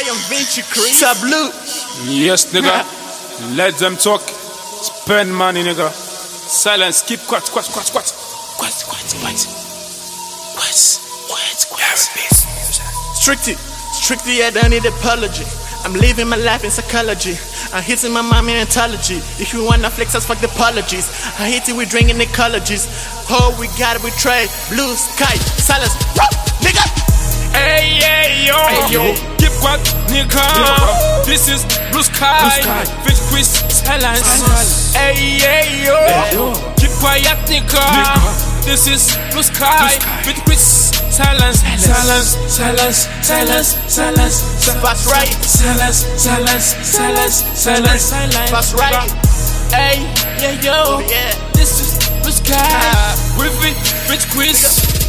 I am Vinci Chris. Tableau. Yes, nigga. Let them talk. Spend money, nigga. Silence. Keep quiet. Strictly, I don't need apology. I'm living my life in psychology. I'm hitting my mom in anthology. If you wanna flex us, fuck the apologies. I hit it with drinking ecologies. Oh, we gotta betray. Blue sky, silence, nigga. Hey yo, keep quiet, nigga. This is Blue Sky. With Chris silence. Hey yo, keep quiet, nigga. This is Blue Sky. With Chris silence. That's right. Silence. That's right. Hey, yo. Yeah. This is Blue Sky. With Chris.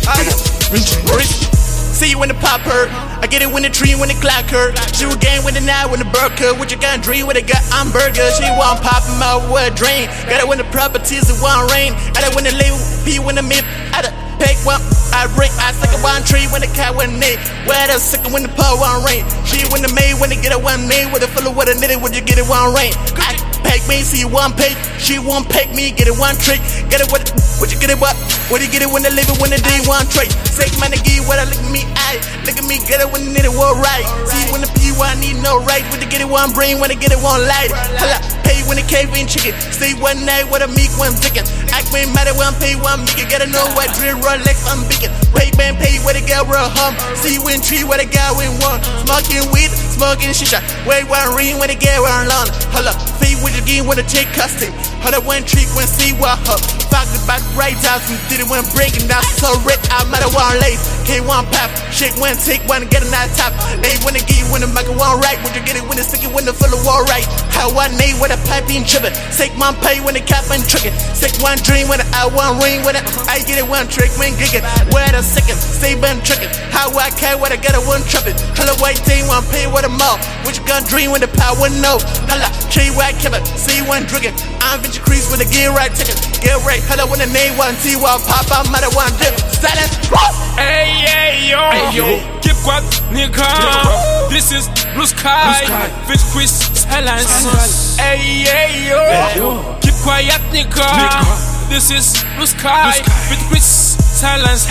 See you in the popper. I get it when the tree, when the clock hurt. She was game with the night, when the burger. What you got dream with a got hamburger. She want poppin' my word drain. Got it when the properties it won't rain. I don't when the label P when the myth. I don't pick one. I break. I suck a one tree when the cat went name. Where the second when the power won't rain. She when the maid when they get a one name. With a full of what a knitted when you get it one rain. I peg me, see one peg. She won't peg me, get it one trick. Get it what you get it what? What do you get it when they live it when they day one trade? Say my nigga, what I look at me, look at me, get it when they need it all right. See when the P1 need no right. When they get it one brain, when they get it one light. Holla, pay when they cave in chicken. Stay one night with a meek one chicken. Act me matter when pay one make it. Gotta know what drill Rolex I'm beacon. Pay man pay where the girl real hum. See when tree where the guy win one. Smoking weed, smoking shisha. Wait one ring when the girl run long. Holla, feed with the game when the take custom. Holla one trick when see what up. Fuck the back right out and did it when breaking down. So red I matter one late. K1 pap, shake one, take one, get a night top. Hey, when they get you when the market one right. When you get it when the sticky when the full of war right. How I name with a pipe being trippin'. Take one pay when the cap and trickin'. Take one dream when I one ring when I get it one trick when giggin'. Where the second, stay been trickin'. How I care when I get a one trippin'. Holla white thing one pay with a mouth. What you gonna dream when the power no. Holla, tree white kibble, see one drinkin'. I'm Vinci Crease with the gear right ticket. Get right, holla when the name one see what pop out matter one dip. Silence. Hey yo, keep quiet, nigga. This is Blue Sky. With Chris silence. Hey yo, keep quiet, nigga. This is Blue Sky. With Chris silence.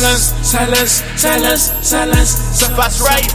That's right.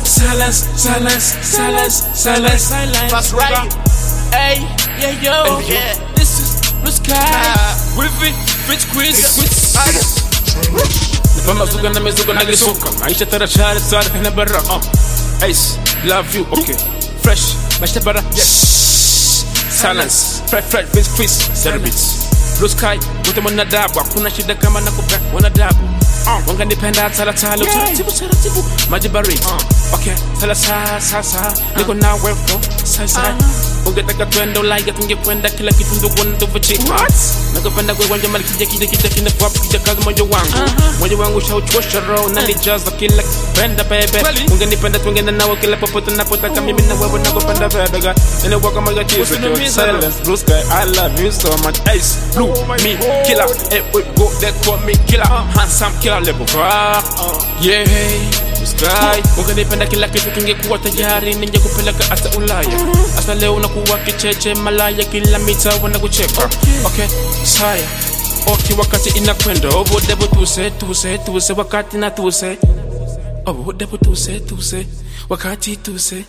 Silence. That's right. Hey yo, yeah. This is Blue Sky. With Chris. Pamasuka na mezuka na lisuka maisha tarachari tsara kana barra Ace, love you, okay. Fresh, maisha bara, yes. Silence, fresh, with Chris, Cerebits. Blue Sky, wote mwana dabu, hakuna shida kama nakupea wana dabu. Wanga nipenda tala taratibu, majibari. Okay, tala sa, niko na wepo, sa. Ungetaka twende ulaya tungekwenda kila kitu ndugu nduvuchi. What? Nakupenda kwa wanja mali kija kina pop kija kazi moyo wangu shauchosha roho na nijaza kila kipenda baby. Ungenipenda tungenda nawe kila popote napotaka mimi na wewe nakupenda baby. Ene waka magachizo silence. Blue Sky, I love you so much. Ace, blue, me, killer. Hey, we go, they call me killer. Handsome killer level. Yeah, Blue Sky. Ungenipenda kila kitu kingekuwa tayari ningekupeleka hata Ulaya. Hasta leo nakuwa kicheche malaya kila mita wanakucheka. Okay, saya. Okay, wakati inakwenda. Ovo devo tuse wakati na tuse. Ovo devo tuse wakati tuse.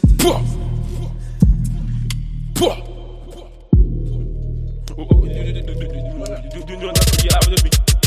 Pua.